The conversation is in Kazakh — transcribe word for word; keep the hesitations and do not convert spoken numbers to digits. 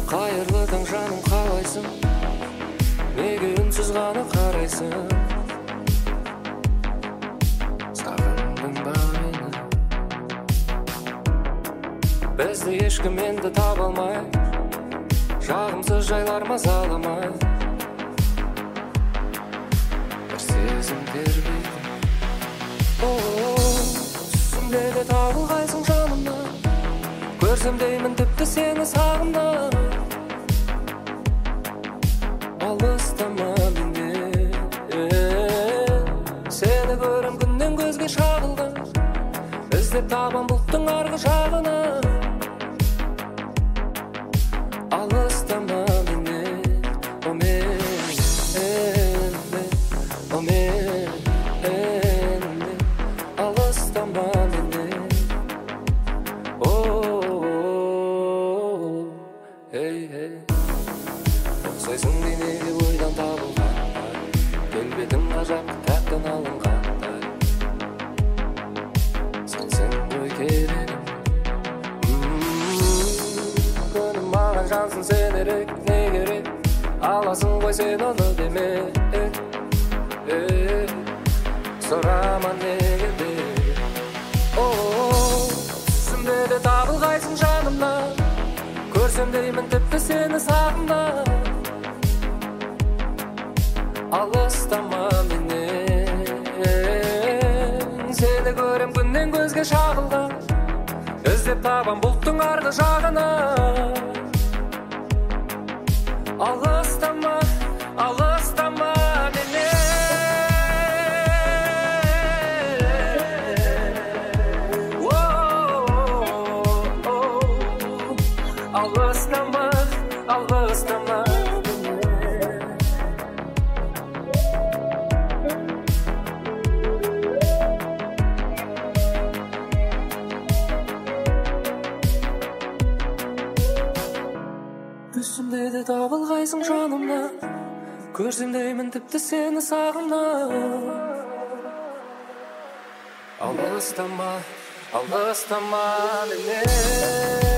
Қайырлы таң жаным, қалайсың? Неге үнсіз ғана қарайсың? Сағындың ба мені? Бізді ешкім енді таба алмай, жағымсыз жайлар мазаламай. Бір сезім тербейді. Түсімде де табылғайсың жанымнан, көрсем деймін тіпті сені сағымнан. Алыстама менен, сені көрем күннен көзге шағылған, іздеп табам бұлттың арғы жағына. Алыстама менен, о мен, о мен, алыстама менен, о, ей, ей. Ұқсайсың денеге ойдан табылғандай, келбетің ғажап кітаптан алынғандай. Сенсің ғой керегім, күнім маған жансың сен ерек, не керек? Аласың ғой сен оны деме, сұрама неге де. Түсімде де табылғайсың жанымнан, көрсем деймін тіпті сені сағымнан. Алыстама менен, сені көрем күннен көзге шағылған, іздеп табам бұлттың арғы жағына. Алыстама, алыстама менен, алыстама, алыстама. Түсімде де табылғайсың жанымнан, көрсем деймін тіпті сені сағымнан. Алыстама, алыстама менен.